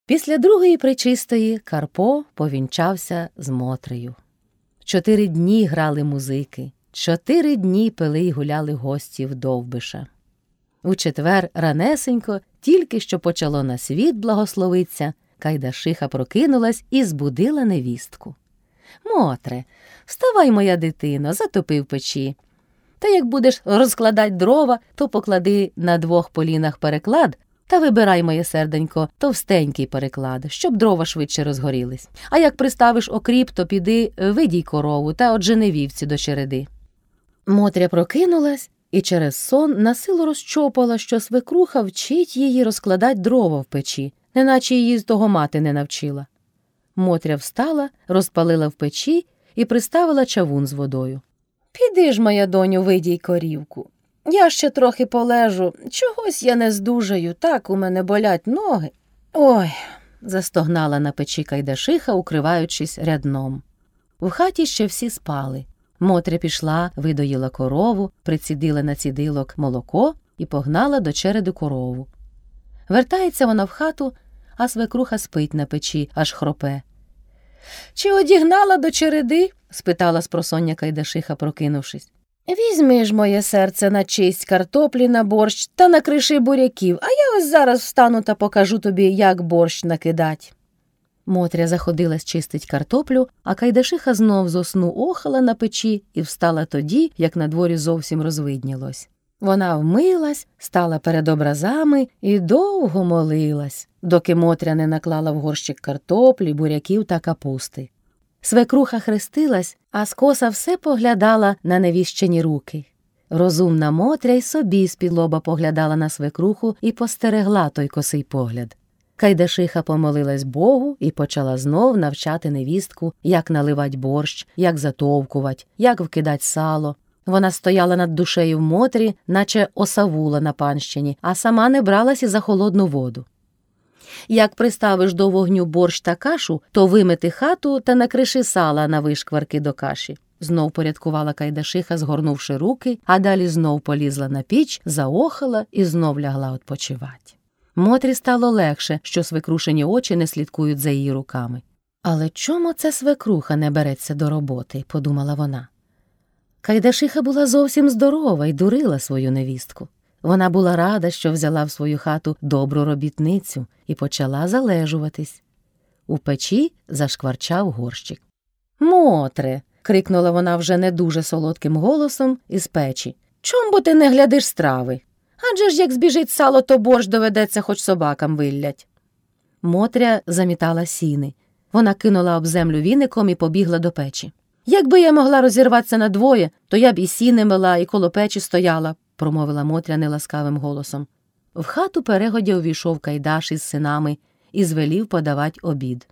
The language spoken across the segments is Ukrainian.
Після другої пречистої Карпо повінчався з Мотрею. 4 дні грали музики, 4 дні пили й гуляли гості в Довбиша. У четвер ранесенько, тільки що почало на світ благословиться, Кайдашиха прокинулась і збудила невістку. «Мотре, вставай, моя дитино, затопи в печі. Та як будеш розкладать дрова, то поклади на 2 полінах переклад, та вибирай, моє серденько, товстенький переклад, щоб дрова швидше розгорілись. А як приставиш окріп, то піди видій корову та оджени вівці до череди». Мотря прокинулась і через сон насилу розчопала, що свекруха вчить її розкладать дрова в печі, неначе її з того мати не навчила. Мотря встала, розпалила в печі і приставила чавун з водою. «Піди ж, моя доню, видій корівку. Я ще трохи полежу, чогось я не здужаю, так у мене болять ноги». «Ой», – застогнала на печі Кайдашиха, укриваючись рядном. В хаті ще всі спали. Мотря пішла, видоїла корову, прицідила на цідилок молоко і погнала до череду корову. Вертається вона в хату, а свекруха спить на печі, аж хропе. «Чи одігнала до череди?» – спитала спросоння Кайдашиха, прокинувшись. «Візьми ж, моє серце, на чисть картоплі на борщ та накриши буряків, а я ось зараз встану та покажу тобі, як борщ накидать». Мотря заходилась чистить картоплю, а Кайдашиха знов зо сну охала на печі і встала тоді, як на дворі зовсім розвиднілось. Вона вмилась, стала перед образами і довго молилась, доки Мотря не наклала в горщик картоплі, буряків та капусти. Свекруха хрестилась, а скоса все поглядала на невіщені руки. Розумна Мотря й собі з-під лоба поглядала на свекруху і постерегла той косий погляд. Кайдашиха помолилась Богу і почала знов навчати невістку, як наливать борщ, як затовкувать, як вкидать сало. Вона стояла над душею в Мотрі, наче осавула на панщині, а сама не бралась і за холодну воду. «Як приставиш до вогню борщ та кашу, то вимити хату та накриши сала на вишкварки до каші», – знов порядкувала Кайдашиха, згорнувши руки, а далі знов полізла на піч, заохала і знов лягла відпочивати. Мотрі стало легше, що свекрушені очі не слідкують за її руками. «Але чому це свекруха не береться до роботи?» – подумала вона. Кайдашиха була зовсім здорова й дурила свою невістку. Вона була рада, що взяла в свою хату добру робітницю і почала залежуватись. У печі зашкварчав горщик. «Мотре!» – крикнула вона вже не дуже солодким голосом із печі. «Чом бо ти не глядиш страви? Адже ж як збіжить сало, то борщ доведеться хоч собакам виллять». Мотря замітала сіни. Вона кинула об землю віником і побігла до печі. «Якби я могла розірватися надвоє, то я б і сіни мила, і коло печі стояла», – промовила Мотря неласкавим голосом. В хату перегодя увійшов Кайдаш із синами і звелів подавать обід.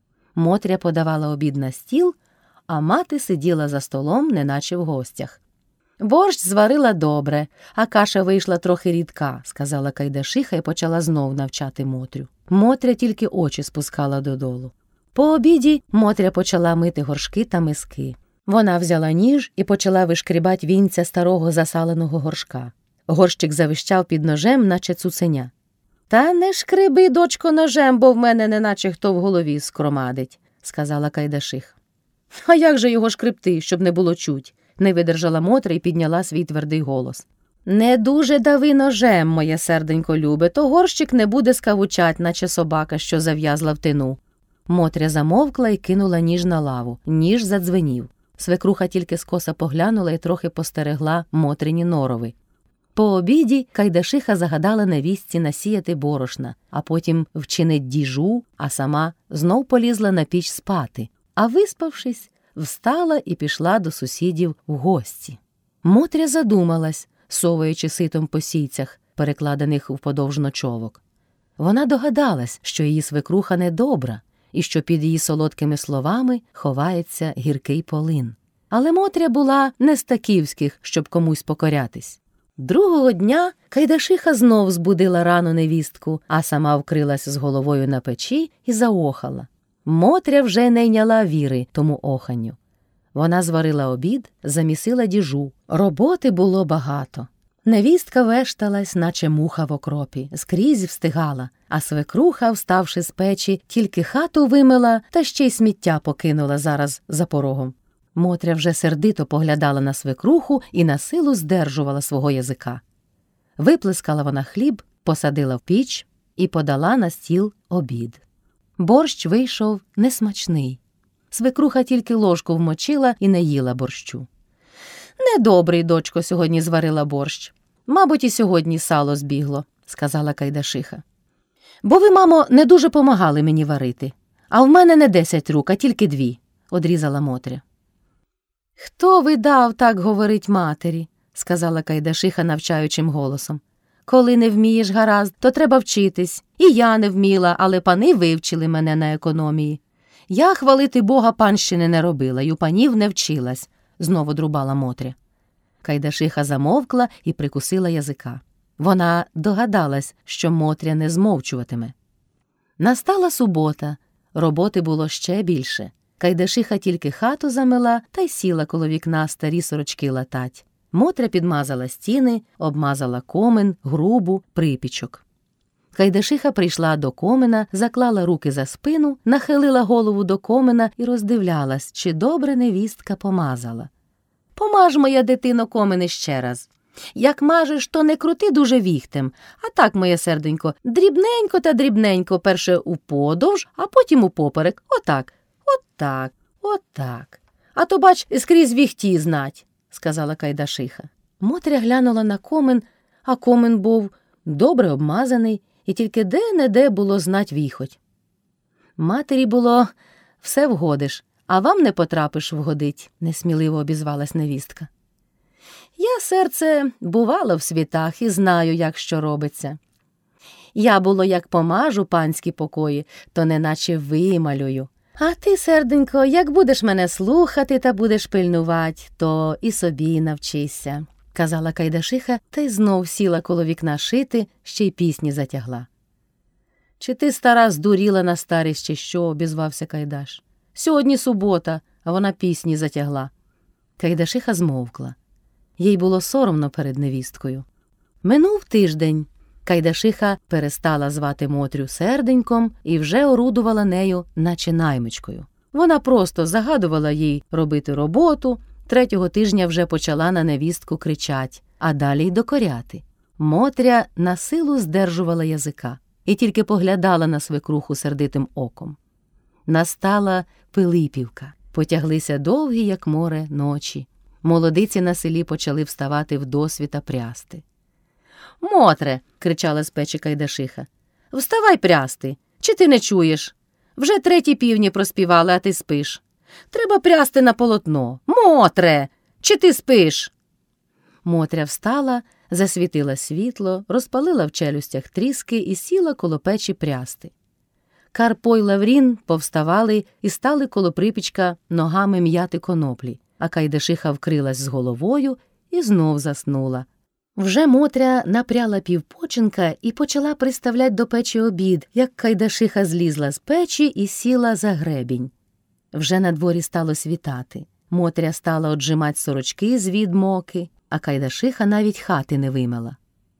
Мотря подавала обід на стіл, а мати сиділа за столом, неначе в гостях. «Борщ зварила добре, а каша вийшла трохи рідка», – сказала Кайдашиха і почала знов навчати Мотрю. Мотря тільки очі спускала додолу. По обіді Мотря почала мити горшки та миски. Вона взяла ніж і почала вишкрібать вінця старого засаленого горшка. Горщик завищав під ножем, наче цуценя. «Та не шкриби, дочко, ножем, бо в мене неначе хто в голові скромадить», – сказала Кайдашиха. «А як же його шкребти, щоб не було чуть?» – не видержала Мотря і підняла свій твердий голос. «Не дуже дави ножем, моє серденько любе, то горщик не буде скавучать, наче собака, що зав'язла в тину». Мотря замовкла і кинула ніж на лаву. Ніж задзвенів. Свекруха тільки скоса поглянула і трохи постерегла Мотрині норови. По обіді Кайдашиха загадала невістці насіяти борошна, а потім вчинить діжу, а сама знов полізла на піч спати. А виспавшись, встала і пішла до сусідів в гості. Мотря задумалась, соваючи ситом по сійцях, перекладених вподовж ночовок. Вона догадалась, що її свекруха недобра, і що під її солодкими словами ховається гіркий полин. Але Мотря була не з таківських, щоб комусь покорятись. Другого дня Кайдашиха знов збудила рано невістку, а сама вкрилась з головою на печі і заохала. Мотря вже не йняла віри тому оханню. Вона зварила обід, замісила діжу. Роботи було багато. Невістка вешталась, наче муха в окропі, скрізь встигала, а свекруха, вставши з печі, тільки хату вимила та ще й сміття покинула зараз за порогом. Мотря вже сердито поглядала на свекруху і на силу здержувала свого язика. Виплескала вона хліб, посадила в піч і подала на стіл обід. Борщ вийшов несмачний. Свекруха тільки ложку вмочила і не їла борщу. «Недобрий, дочко, сьогодні зварила борщ. Мабуть, і сьогодні сало збігло», – сказала Кайдашиха. «Бо ви, мамо, не дуже помагали мені варити. А в мене не 10 рук, а тільки 2», – одрізала Мотря. «Хто ви дав так говорить матері?» – сказала Кайдашиха навчаючим голосом. «Коли не вмієш гаразд, то треба вчитись. І я не вміла, але пани вивчили мене на економії. Я, хвалити Бога, панщини не робила, й у панів не вчилась», – знову друбала Мотря. Кайдашиха замовкла і прикусила язика. Вона догадалась, що Мотря не змовчуватиме. Настала субота. Роботи було ще більше. Кайдашиха тільки хату замила та й сіла коло вікна старі сорочки латать. Мотря підмазала стіни, обмазала комин, грубу, припічок. Кайдашиха прийшла до комина, заклала руки за спину, нахилила голову до комина і роздивлялась, чи добре невістка помазала. «Помаж, моя дитино, комини ще раз. Як мажеш, то не крути дуже віхтем, а так, моє серденько, дрібненько та дрібненько, перше уподовж, а потім упоперек. Отак, отак, отак. А то, бач, скрізь віхті знать», – сказала Кайдашиха. Мотря глянула на комин, а комин був добре обмазаний, і тільки де-не-де було знать віхоть. «Матері було все вгодиш, а вам не потрапиш вгодить», – несміливо обізвалась невістка. «Я, серце, бувала в світах і знаю, як що робиться. Я було, як помажу панські покої, то неначе вималюю. А ти, серденько, як будеш мене слухати та будеш пильнувати, то і собі навчися», – казала Кайдашиха, та й знов сіла коло вікна шити, ще й пісні затягла. «Чи ти, стара, здуріла на старість, чи що?» – обізвався Кайдаш. «Сьогодні субота, а вона пісні затягла». Кайдашиха змовкла. Їй було соромно перед невісткою. Минув тиждень. Кайдашиха перестала звати Мотрю серденьком і вже орудувала нею, наче наймичкою. Вона просто загадувала їй робити роботу, 3-го тижня вже почала на невістку кричать, а далі й докоряти. Мотря на силу здержувала язика і тільки поглядала на свекруху сердитим оком. Настала Пилипівка. Потяглися довгі, як море, ночі. Молодиці на селі почали вставати вдосвіта прясти. «Мотре!» – кричала з печі Кайдашиха. «Вставай прясти! Чи ти не чуєш? Вже 3 півні проспівали, а ти спиш. Треба прясти на полотно. Мотре! Чи ти спиш?» Мотря встала, засвітила світло, розпалила в челюстях тріски і сіла коло печі прясти. Карпо й Лаврін повставали і стали коло припічка ногами м'яти коноплі, а Кайдашиха вкрилась з головою і знов заснула. Вже Мотря напряла півпочинка і почала приставлять до печі обід, як Кайдашиха злізла з печі і сіла за гребінь. Вже на дворі стало світати. Мотря стала отжимать сорочки з відмоки, а Кайдашиха навіть хати не вимила.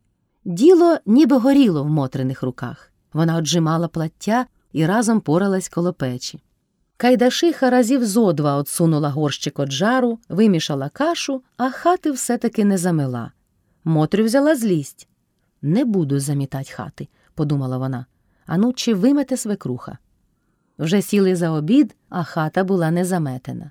Діло ніби горіло в Мотриних руках. Вона отжимала плаття і разом поралась коло печі. Кайдашиха разів зо 2 отсунула горщик од жару, вимішала кашу, а хати все-таки не замила. Мотрю взяла злість. «Не буду замітать хати», – подумала вона. «Ану, чи вимете свекруха?» Вже сіли за обід, а хата була не заметена.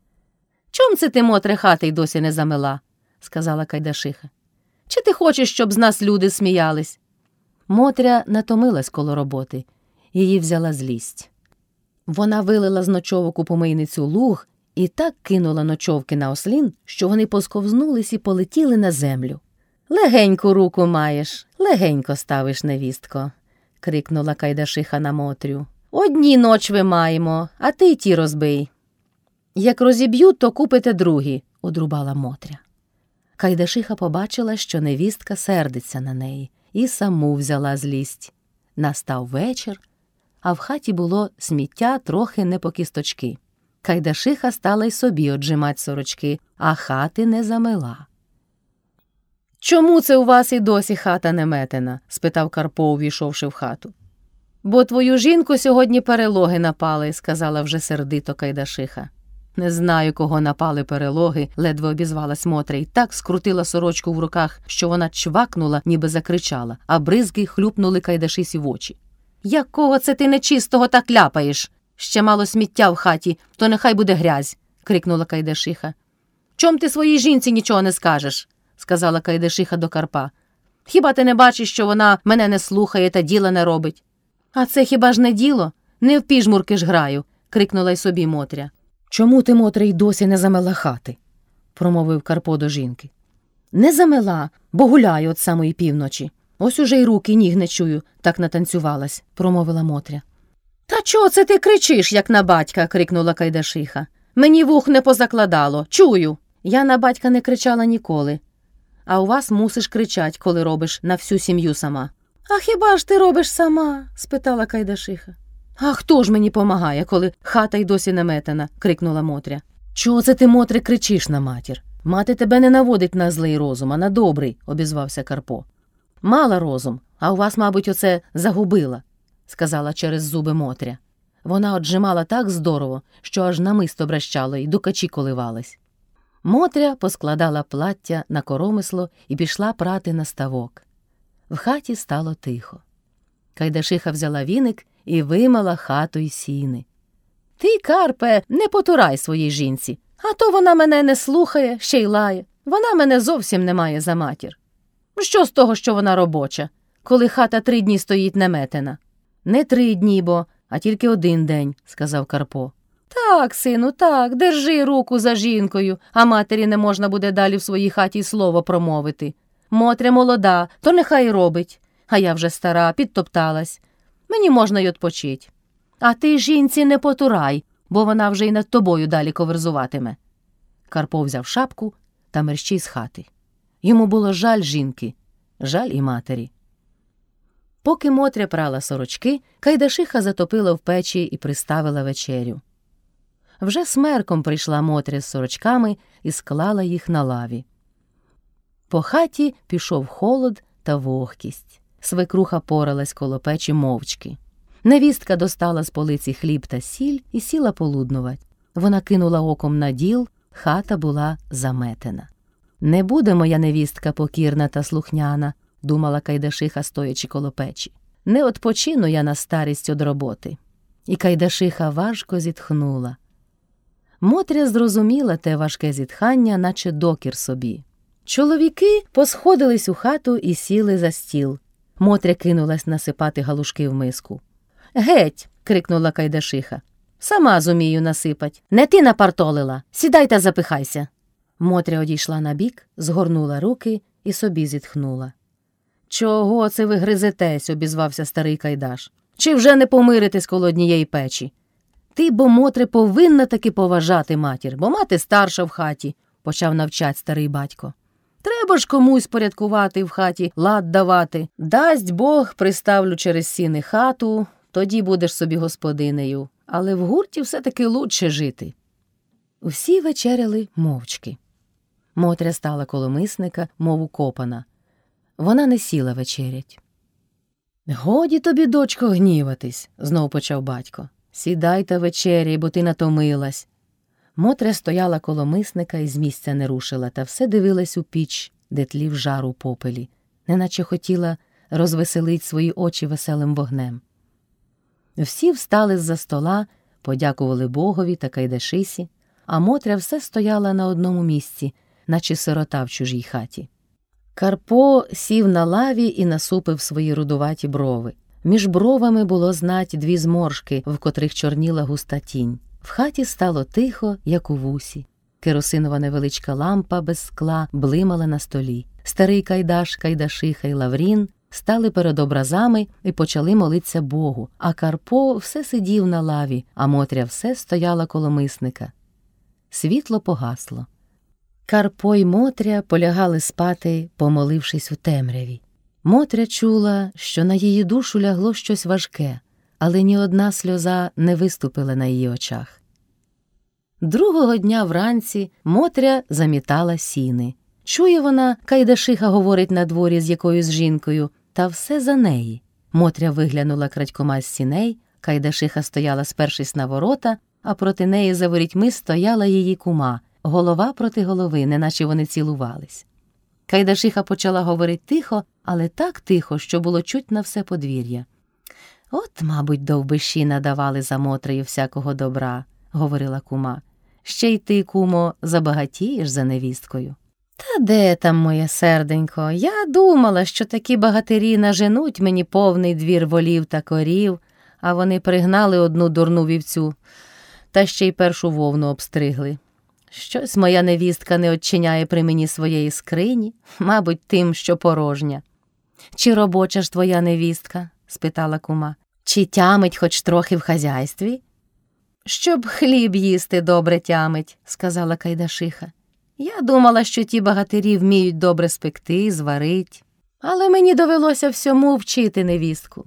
«Чом це ти, Мотре, хати й досі не замила?» – сказала Кайдашиха. «Чи ти хочеш, щоб з нас люди сміялись?» Мотря натомилась коло роботи. Її взяла злість. Вона вилила з ночовок у помийницю луг і так кинула ночовки на ослін, що вони посковзнулись і полетіли на землю. «Легеньку руку маєш, легенько ставиш, невістко», – крикнула Кайдашиха на Мотрю. «Одні ночви маємо, а ти й ті розбий». «Як розіб'ють, то купите другі», – одрубала Мотря. Кайдашиха побачила, що невістка сердиться на неї, і саму взяла злість. Настав вечір, а в хаті було сміття трохи не по кісточки. Кайдашиха стала й собі отжимать сорочки, а хати не замила. «Чому це у вас і досі хата не метена?» – спитав Карпо, увійшовши в хату. «Бо твою жінку сьогодні перелоги напали», – сказала вже сердито Кайдашиха. «Не знаю, кого напали перелоги», – ледве обізвалась Мотря і так скрутила сорочку в руках, що вона чвакнула, ніби закричала, а бризки хлюпнули Кайдашисі в очі. «Якого це ти нечистого так ляпаєш? Ще мало сміття в хаті, то нехай буде грязь», – крикнула Кайдашиха. «Чом ти своїй жінці нічого не скажеш?» – сказала Кайдашиха до Карпа. «Хіба ти не бачиш, що вона мене не слухає та діла не робить?» «А це хіба ж не діло? Не в піжмурки ж граю», – крикнула й собі Мотря. «Чому ти, Мотря, й досі не замела хати?» – промовив Карпо до жінки. «Не замела, бо гуляю от самої півночі. Ось уже й руки, ніг не чую, так натанцювалась», – промовила Мотря. «Та чого це ти кричиш, як на батька?» – крикнула Кайдашиха. «Мені вух не позакладало. Чую!» «Я на батька не кричала ніколи. А у вас мусиш кричать, коли робиш на всю сім'ю сама». «А хіба ж ти робиш сама?» – спитала Кайдашиха. «А хто ж мені помагає, коли хата й досі не метена?» – крикнула Мотря. «Чого це ти, Мотре, кричиш на матір? Мати тебе не наводить на злий розум, а на добрий», – обізвався Карпо. «Мала розум, а у вас, мабуть, оце загубила», – сказала через зуби Мотря. Вона отжимала так здорово, що аж намисто брещало і дукачі коливались. Мотря поскладала плаття на коромисло і пішла прати на ставок. В хаті стало тихо. Кайдашиха взяла віник і вимила хату й сіни. «Ти, Карпе, не потурай своїй жінці, а то вона мене не слухає, ще й лає. Вона мене зовсім не має за матір. Що з того, що вона робоча, коли хата 3 дні стоїть неметена?» «Не 3 дні, а тільки 1 день», – сказав Карпо. «Так, сину, так, держи руку за жінкою, а матері не можна буде далі в своїй хаті й слово промовити. Мотря молода, то нехай робить, а я вже стара, підтопталась. Мені можна й отпочить. А ти жінці не потурай, бо вона вже й над тобою далі коверзуватиме». Карпо взяв шапку та мерщій з хати. Йому було жаль жінки, жаль і матері. Поки Мотря прала сорочки, Кайдашиха затопила в печі і приставила вечерю. Вже смерком прийшла Мотря з сорочками і склала їх на лаві. По хаті пішов холод та вогкість. Свекруха поралась коло печі мовчки. Невістка достала з полиці хліб та сіль і сіла полуднувать. Вона кинула оком на діл, хата була заметена. «Не буде моя невістка покірна та слухняна», – думала Кайдашиха, стоячи коло печі. «Не odpoчину я на старість од роботи». І Кайдашиха важко зітхнула. Мотря зрозуміла те важке зітхання, наче докір собі. Чоловіки посходились у хату і сіли за стіл. Мотря кинулась насипати галушки в миску. «Геть!» – крикнула Кайдашиха. «Сама зумію насипать. Не ти напартолила. Сідай та запихайся». Мотря одійшла набік, згорнула руки і собі зітхнула. «Чого це ви гризетесь?» – обізвався старий Кайдаш. «Чи вже не помиритесь коло однієї печі? Ти, бо, Мотре, повинна таки поважати матір, бо мати старша в хаті», – почав навчать старий батько. «Треба ж комусь порядкувати в хаті, лад давати. Дасть Бог, приставлю через сіни хату, тоді будеш собі господинею. Але в гурті все-таки лучше жити». Усі вечеряли мовчки. Мотря стала коло мисника, мов укопана. Вона не сіла вечерять. «Годі тобі, дочко, гніватись», – знов почав батько. «Сідай та вечеряй, бо ти натомилась». Мотря стояла коло мисника і з місця не рушила, та все дивилась у піч, де тлів жар у попелі, неначе хотіла розвеселить свої очі веселим вогнем. Всі встали з-за стола, подякували Богові та Кайдашисі, а Мотря все стояла на одному місці, наче сирота в чужій хаті. Карпо сів на лаві і насупив свої рудуваті брови. Між бровами було знать 2 зморшки, в котрих чорніла густа тінь. В хаті стало тихо, як у вусі. Керосинова невеличка лампа без скла блимала на столі. Старий Кайдаш, Кайдашиха й Лаврін стали перед образами і почали молитися Богу, а Карпо все сидів на лаві, а Мотря все стояла коло мисника. Світло погасло. Карпо й Мотря полягали спати, помолившись у темряві. Мотря чула, що на її душу лягло щось важке, але ні одна сльоза не виступила на її очах. Другого дня вранці Мотря замітала сіни. Чує вона, Кайдашиха говорить на дворі з якоюсь жінкою, та все за неї. Мотря виглянула крадькома з сіней, Кайдашиха стояла, спершись на ворота, а проти неї за ворітьми стояла її кума, голова проти голови, неначе вони цілувались. Кайдашиха почала говорити тихо, але так тихо, що було чуть на все подвір'я. «От, мабуть, довбиші надавали за Мотрею всякого добра», – говорила кума. «Ще й ти, кумо, забагатієш за невісткою». «Та де там, моє серденько? Я думала, що такі багатирі наженуть мені повний двір волів та корів, а вони пригнали одну дурну вівцю, та ще й першу вовну обстригли. Щось моя невістка не odчиняє при мені своєї скрині, мабуть, тим, що порожня». «Чи робоча ж твоя невістка?» – спитала кума. «Чи тямить хоч трохи в хазяйстві?» «Щоб хліб їсти добре тямить», – сказала Кайдашиха. «Я думала, що ті багатирі вміють добре спекти, зварить, але мені довелося всьому вчити невістку.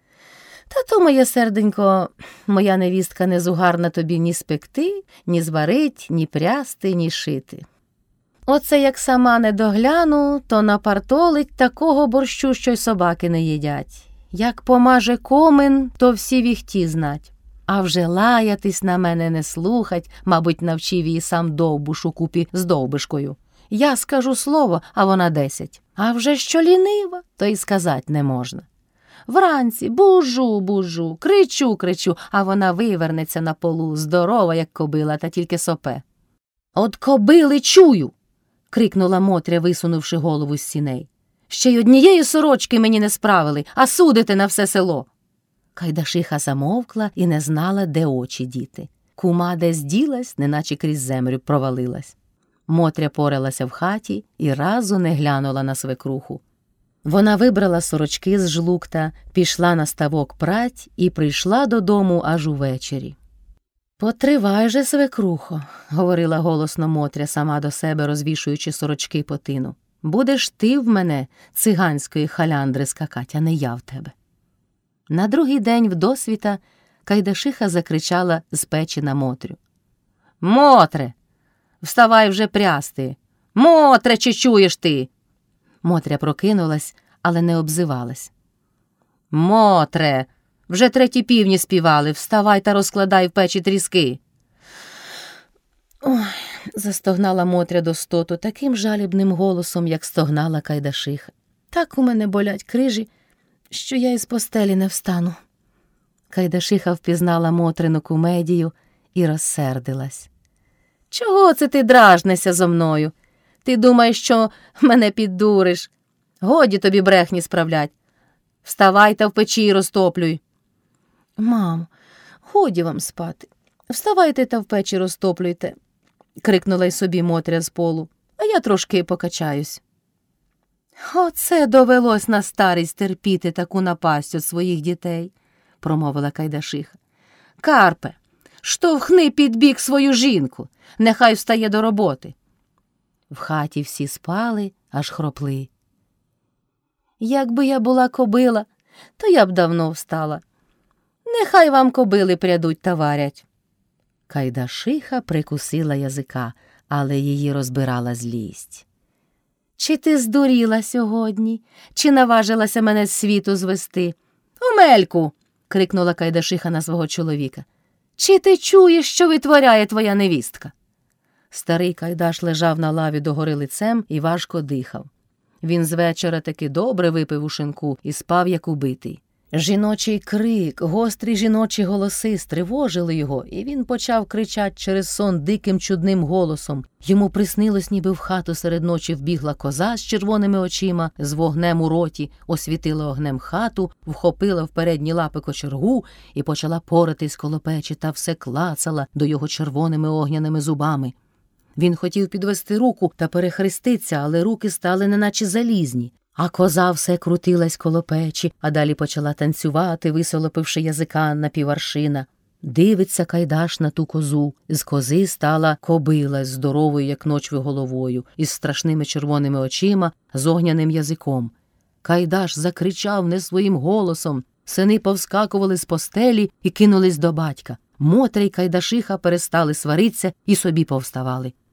Та то, моє серденько, моя невістка не зугарна тобі ні спекти, ні зварить, ні прясти, ні шити. Оце як сама не догляну, то напартолить такого борщу, що й собаки не їдять. Як помаже комин, то всі віхті знать. А вже лаятись на мене не слухать, мабуть, навчив її сам Довбуш у купі з Довбишкою. Я скажу слово, а вона 10. А вже що лінива, то й сказать не можна. Вранці бужу, кричу, а вона вивернеться на полу, здорова, як кобила, та тільки сопе». «От кобили чую!» – крикнула Мотря, висунувши голову з сіней. «Ще й однієї сорочки мені не справили, а судите на все село». Кайдашиха замовкла і не знала, де очі діти. Кума десь ділась, неначе крізь землю провалилась. Мотря поралася в хаті і разу не глянула на свекруху. Вона вибрала сорочки з жлукта, пішла на ставок прать і прийшла додому аж увечері. «Потривай же, свекрухо», – говорила голосно Мотря, сама до себе розвішуючи сорочки по тину. «Будеш ти в мене циганської халяндри скакать, а не я в тебе». На другий день вдосвіта Кайдашиха закричала з печі на Мотрю. «Мотре, вставай вже прясти! Мотре, чи чуєш ти?» Мотря прокинулась, але не обзивалась. «Мотре, вже 3 півні співали, вставай та розкладай в печі тріски». «Ой», – застогнала Мотря до стоту таким жалібним голосом, як стогнала Кайдашиха. «Так у мене болять крижі, що я із постелі не встану». Кайдашиха впізнала Мотрину кумедію і розсердилась. «Чого це ти дражнешся зо мною? Ти думаєш, що мене піддуриш? Годі тобі брехні справлять. Вставай та в печі розтоплюй». «Мамо, годі вам спати. Вставайте та в печі розтоплюйте», – крикнула й собі Мотря з полу, «а я трошки покачаюсь». «Оце довелось на старість терпіти таку напасть від своїх дітей», – промовила Кайдашиха. «Карпе, штовхни під бік свою жінку, нехай встає до роботи». В хаті всі спали, аж хропли. «Якби я була кобила, то я б давно встала. Нехай вам кобили прядуть та варять». Кайдашиха прикусила язика, але її розбирала злість. «Чи ти здуріла сьогодні? Чи наважилася мене з світу звести?» «Омельку!» – крикнула Кайдашиха на свого чоловіка. «Чи ти чуєш, що витворяє твоя невістка?» Старий Кайдаш лежав на лаві догори лицем і важко дихав. Він з вечора таки добре випив у шинку і спав, як убитий. Жіночий крик, гострі жіночі голоси стривожили його, і він почав кричати через сон диким чудним голосом. Йому приснилось, ніби в хату серед ночі вбігла коза з червоними очима, з вогнем у роті, освітила огнем хату, вхопила в передні лапи кочергу і почала поратись коло печі та все клацала до його червоними огняними зубами. Він хотів підвести руку та перехреститься, але руки стали неначе залізні. А коза все крутилась коло печі, а далі почала танцювати, висолопивши язика на піваршина. Дивиться Кайдаш на ту козу. З кози стала кобила з здоровою, як ночви, головою, із страшними червоними очима, з огняним язиком. Кайдаш закричав не своїм голосом. Сини повскакували з постелі і кинулись до батька. Мотря й Кайдашиха перестали сваритися і собі повставали.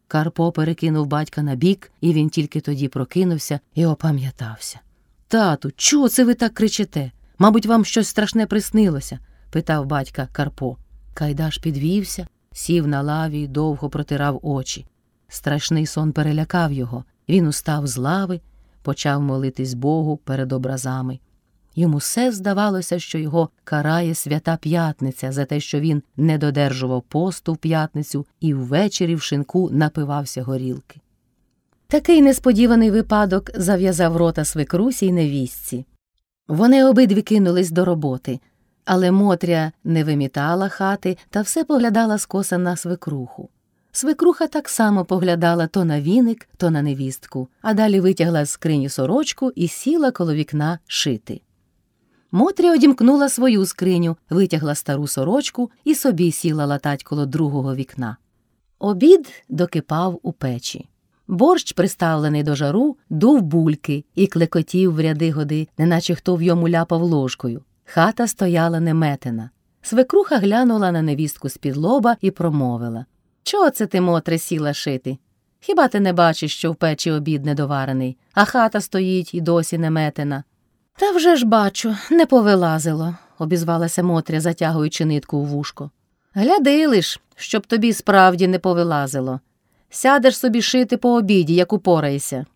Карпо перекинув батька на бік, і він тільки тоді прокинувся і опам'ятався. «Тату, чого це ви так кричите? Мабуть, вам щось страшне приснилося?» – питав батька Карпо. Кайдаш підвівся, сів на лаві й довго протирав очі. Страшний сон перелякав його. Він устав з лави, почав молитись Богу перед образами. Йому все здавалося, що його карає Свята П'ятниця за те, що він не додержував посту в п'ятницю і ввечері в шинку напивався горілки. Такий несподіваний випадок зав'язав рота свекрусі й невістці. Вони обидві кинулись до роботи, але Мотря не вимітала хати та все поглядала скоса на свекруху. Свекруха так само поглядала то на віник, то на невістку, а далі витягла з скрині сорочку і сіла коло вікна шити. Мотря одімкнула свою скриню, витягла стару сорочку і собі сіла латать коло другого вікна. Обід докипав у печі. Борщ, приставлений до жару, дув бульки і клекотів в ряди годи, неначе хто в йому ляпав ложкою. Хата стояла неметена. Свекруха глянула на невістку з-під лоба і промовила: «Чого це ти, Мотре, сіла шити? Хіба ти не бачиш, що в печі обід недоварений, а хата стоїть і досі неметена?» «Та вже ж бачу, не повилазило», – обізвалася Мотря, затягуючи нитку у вушко. «Гляди лиш, щоб тобі справді не повилазило. Сядеш собі шити по обіді, як упораєшся».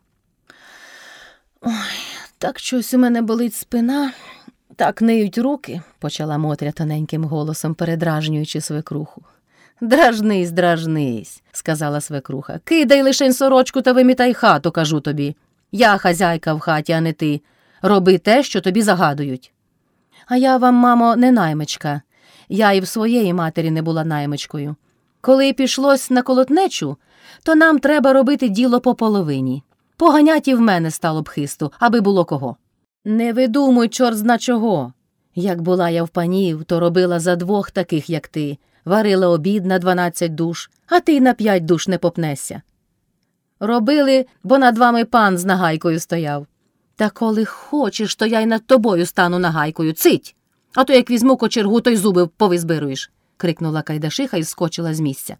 «Ой, так щось у мене болить спина, так ниють руки», – почала Мотря тоненьким голосом, передражнюючи свекруху. «Дражнись, дражнись», – сказала свекруха. «Кидай лишень сорочку та вимітай хату, кажу тобі. Я хазяйка в хаті, а не ти. Роби те, що тобі загадують». «А я вам, мамо, не наймичка. Я і в своєї матері не була наймичкою. Коли пішлось на колотнечу, то нам треба робити діло по половині. Поганять і в мене стало б хисту, аби було кого». «Не видумуй, чорт зна чого. Як була я в панів, то робила за 2 таких, як ти. Варила обід на 12 душ, а ти й на 5 душ не попнешся. Робили, бо над вами пан з нагайкою стояв. Та коли хочеш, то я й над тобою стану нагайкою. Цить! А то як візьму кочергу, то й зуби повизбируєш», – крикнула Кайдашиха і скочила з місця.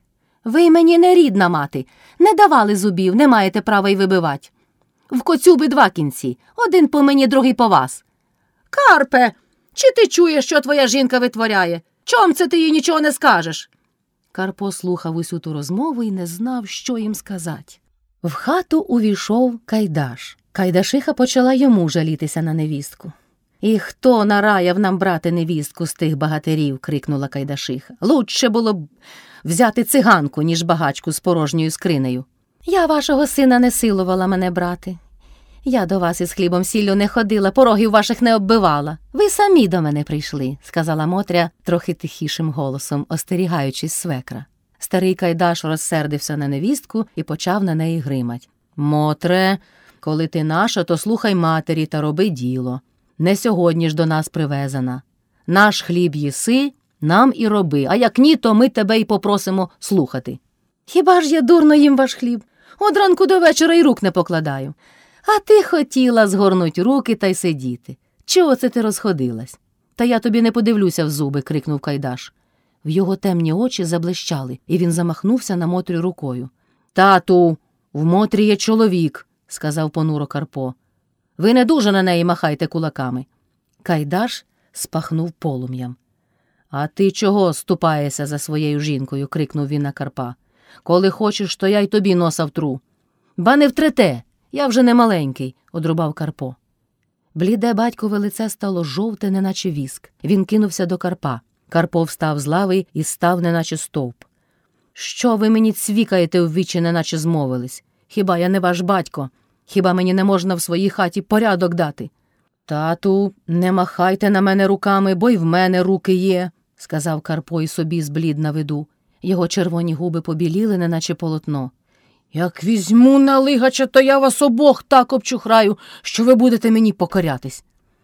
«Ви мені не рідна мати. Не давали зубів, не маєте права й вибивать. В коцюби 2 кінці. Один по мені, другий по вас». «Карпе, чи ти чуєш, що твоя жінка витворяє? Чом це ти їй нічого не скажеш?» Карпо слухав усю ту розмову і не знав, що їм сказати. В хату увійшов Кайдаш. Кайдашиха почала йому жалітися на невістку. «І хто нараяв нам брати невістку з тих багатирів?» – крикнула Кайдашиха. «Лучше було б взяти циганку, ніж багачку з порожньою скринею». «Я вашого сина не силувала мене брати. Я до вас із хлібом сіллю не ходила, порогів ваших не оббивала. Ви самі до мене прийшли», – сказала Мотря трохи тихішим голосом, остерігаючись свекра. Старий Кайдаш розсердився на невістку і почав на неї гримать. «Мотре, коли ти наша, то слухай матері та роби діло. Не сьогодні ж до нас привезена. Наш хліб їси, нам і роби, а як ні, то ми тебе й попросимо слухати». «Хіба ж я дурно їм ваш хліб? Од ранку до вечора й рук не покладаю. А ти хотіла згорнуть руки та й сидіти. Чого це ти розходилась?» «Та я тобі не подивлюся в зуби», – крикнув Кайдаш. В його темні очі заблищали, і він замахнувся на Мотрю рукою. «Тату, в Мотрі є чоловік», – сказав понуро Карпо. «Ви не дуже на неї махайте кулаками». Кайдаш спахнув полум'ям. «А ти чого ступаєшся за своєю жінкою?» – крикнув він на Карпа. «Коли хочеш, то я й тобі носа втру». «Ба не втрете, я вже не маленький», – одрубав Карпо. Бліде батькове лице стало жовте, неначе віск. Він кинувся до Карпа. Карпо встав з лави і став, неначе стовп. «Що ви мені цвікаєте в вічі, неначе змовились? Хіба я не ваш батько? Хіба мені не можна в своїй хаті порядок дати?» «Тату, не махайте на мене руками, бо й в мене руки є», – сказав Карпо і собі зблід на виду. Його червоні губи побіліли, неначе полотно. «Як візьму на лигача, то я вас обох так обчухраю, що ви будете мені покорятись».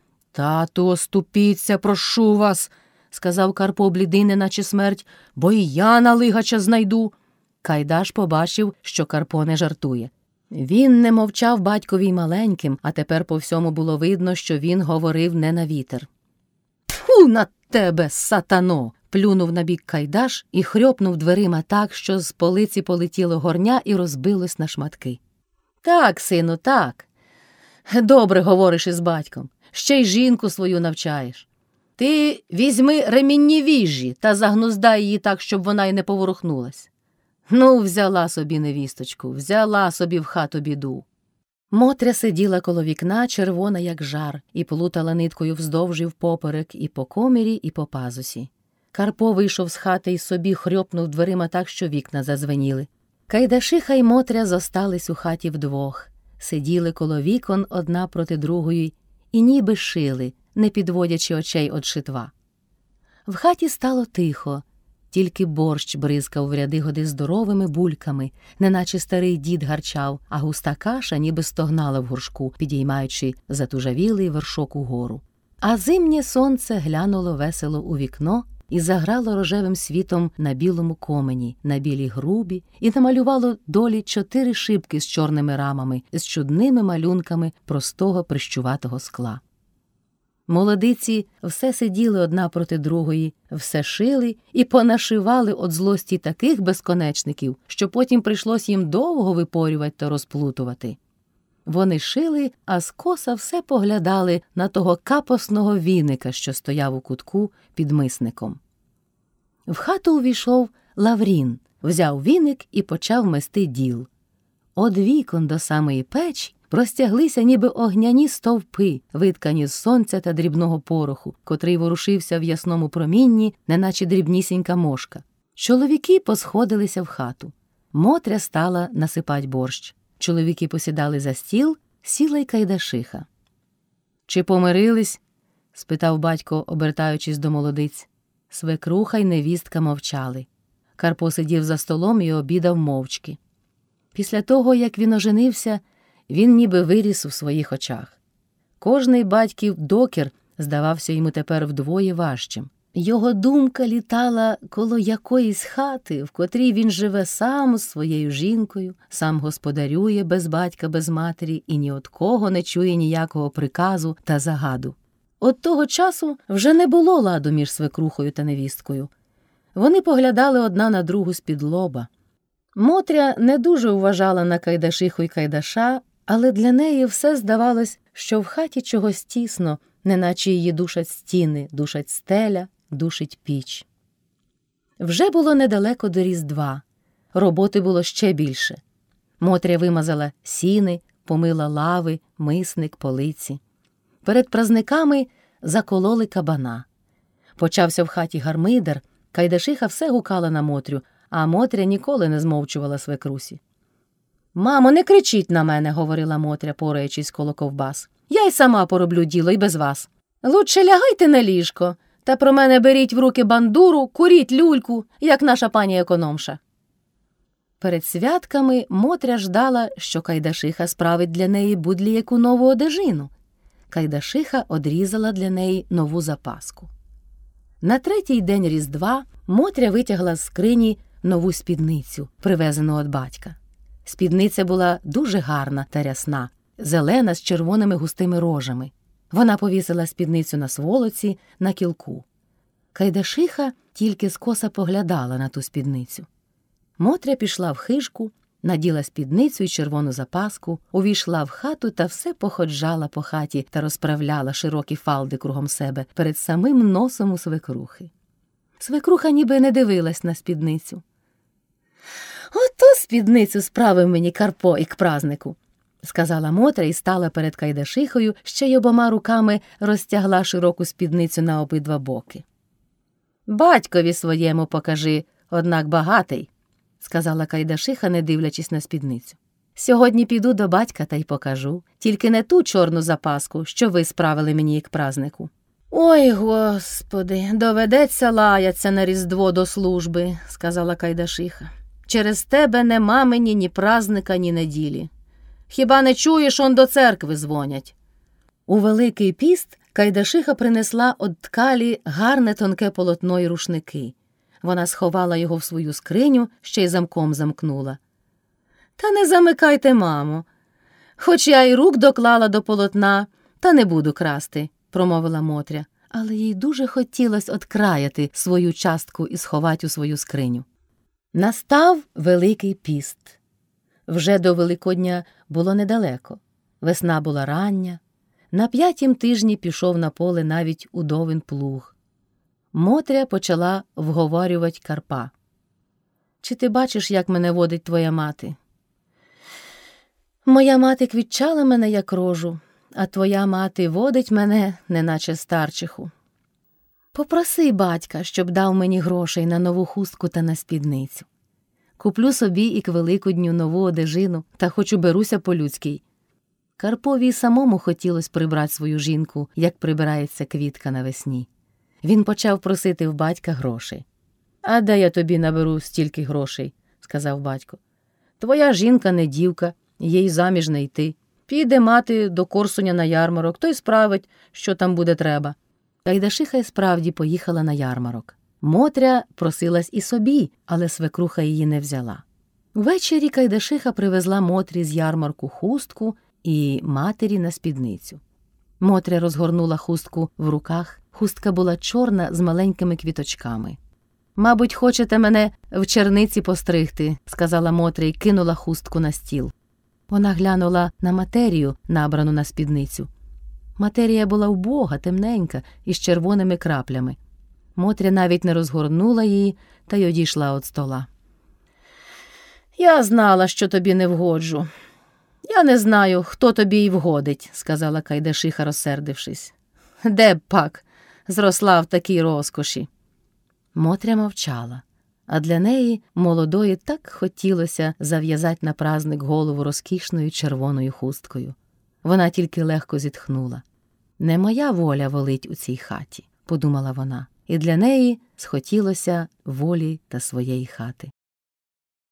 «Тату, оступіться, прошу вас», – сказав Карпо блідий, неначе смерть, – «бо і я на лигача знайду». Кайдаш побачив, що Карпо не жартує. Він не мовчав батькові маленьким, а тепер по всьому було видно, що він говорив не на вітер. «Тьфу на тебе, сатано!» плюнув на бік Кайдаш і хрьопнув дверима так, що з полиці полетіло горня і розбилось на шматки. «Так, сину, так. Добре говориш із батьком. Ще й жінку свою навчаєш. Ти візьми ремінні віжжі та загнуздай її так, щоб вона й не поворухнулась. Ну, взяла собі невісточку, взяла собі в хату біду». Мотря сиділа коло вікна, червона, як жар, і плутала ниткою вздовж і впоперек і по комірі, і по пазусі. Карпо вийшов з хати і собі хрьопнув дверима так, що вікна задзвеніли. Кайдашиха й Мотря зостались у хаті вдвох, сиділи коло вікон одна проти другої і ніби шили, не підводячи очей од шитва. В хаті стало тихо, тільки борщ бризкав в ряди годи здоровими бульками, неначе старий дід гарчав, а густа каша ніби стогнала в горшку, підіймаючи затужавілий вершок угору. А зимнє сонце глянуло весело у вікно і заграло рожевим світом на білому комені, на білій грубі, і намалювало долі 4 шибки з чорними рамами, з чудними малюнками простого прищуватого скла. Молодиці все сиділи одна проти другої, все шили і понашивали од злості таких безконечників, що потім прийшлось їм довго випорювати та розплутувати. Вони шили, а скоса все поглядали на того капосного віника, що стояв у кутку під мисником. В хату увійшов Лаврін, взяв віник і почав мести діл. Од вікон до самої печі простяглися ніби огняні стовпи, виткані з сонця та дрібного пороху, котрий ворушився в ясному промінні, неначе дрібнісінька мошка. Чоловіки посходилися в хату. Мотря стала насипать борщ. Чоловіки посідали за стіл, сіла й Кайдашиха. «Чи помирились?» – спитав батько, обертаючись до молодиць. Свекруха й невістка мовчали. Карпо сидів за столом і обідав мовчки. Після того, як він оженився, він ніби виріс у своїх очах. Кожний батьків докір здавався йому тепер вдвоє важчим. Його думка літала коло якоїсь хати, в котрій він живе сам з своєю жінкою, сам господарює без батька, без матері і ні від кого не чує ніякого приказу та загаду. От того часу вже не було ладу між свекрухою та невісткою. Вони поглядали одна на другу з-під лоба. Мотря не дуже вважала на Кайдашиху й Кайдаша, але для неї все здавалось, що в хаті чогось тісно, неначе її душать стіни, душать стеля, душить піч. Вже було недалеко до Різдва. Роботи було ще більше. Мотря вимазала сіни, помила лави, мисник, полиці. Перед празниками закололи кабана. Почався в хаті гармидер, Кайдашиха все гукала на Мотрю, а Мотря ніколи не змовчувала свекрусі. «Мамо, не кричіть на мене», – говорила Мотря, пораючись коло ковбас. «Я й сама пороблю діло, і без вас. Лучше лягайте на ліжко, та про мене беріть в руки бандуру, куріть люльку, як наша пані економша». Перед святками Мотря ждала, що Кайдашиха справить для неї будлі-яку нову одежину. Кайдашиха одрізала для неї нову запаску. На 3-й день Різдва Мотря витягла з скрині нову спідницю, привезену від батька. Спідниця була дуже гарна та рясна, зелена з червоними густими рожами. Вона повісила спідницю на сволоці, на кілку. Кайдашиха тільки скоса поглядала на ту спідницю. Мотря пішла в хижку, наділа спідницю й червону запаску, увійшла в хату та все походжала по хаті та розправляла широкі фалди кругом себе перед самим носом у свекрухи. Свекруха ніби не дивилась на спідницю. «Ото спідницю справив мені Карпо і к празнику», – сказала Мотря і стала перед Кайдашихою, ще й обома руками розтягла широку спідницю на обидва боки. «Батькові своєму покажи, однак багатий», – сказала Кайдашиха, не дивлячись на спідницю. «Сьогодні піду до батька та й покажу, тільки не ту чорну запаску, що ви справили мені к празнику». «Ой, Господи, доведеться лаяться на Різдво до служби», – сказала Кайдашиха. «Через тебе нема мені ні празника, ні неділі. Хіба не чуєш, он до церкви дзвонять?» У Великий піст Кайдашиха принесла од ткалі гарне тонке полотно й рушники. Вона сховала його в свою скриню, ще й замком замкнула. «Та не замикайте, мамо. Хоч я й рук доклала до полотна, та не буду красти», – промовила Мотря. але їй дуже хотілося одкраяти свою частку і сховати у свою скриню. Настав Великий піст. Вже до Великодня було недалеко. Весна була рання. На 5-м тижні пішов на поле навіть удовин плуг. Мотря почала вговорювати Карпа. «Чи ти бачиш, як мене водить твоя мати? Моя мати квітчала мене, як рожу, а твоя мати водить мене, неначе старчиху. Попроси батька, щоб дав мені грошей на нову хустку та на спідницю. Куплю собі і к Великодню нову одежину, та хоч уберуся по-людськи». Карпові й самому хотілося прибрати свою жінку, як прибирається квітка навесні. Він почав просити в батька грошей. «А де я тобі наберу стільки грошей?» – сказав батько. «Твоя жінка не дівка, їй заміж не йти. Піде мати до Корсуня на ярмарок, то й справить, що там буде треба». Кайдашиха й справді поїхала на ярмарок. Мотря просилась і собі, але свекруха її не взяла. Ввечері Кайдашиха привезла Мотрі з ярмарку хустку і матері на спідницю. Мотря розгорнула хустку в руках. Хустка була чорна з маленькими квіточками. «Мабуть, хочете мене в черниці постригти», – сказала Мотря і кинула хустку на стіл. Вона глянула на матерію, набрану на спідницю. Матерія була вбога, темненька, із червоними краплями. Мотря навіть не розгорнула її та й одійшла від стола. «Я знала, що тобі не вгоджу. Я не знаю, хто тобі й вгодить», – сказала Кайдашиха, розсердившись. «Де б пак зросла в такій розкоші?» Мотря мовчала, а для неї, молодої, так хотілося зав'язати на праздник голову розкішною червоною хусткою. Вона тільки легко зітхнула. «Не моя воля волить у цій хаті», – подумала вона, і для неї схотілося волі та своєї хати.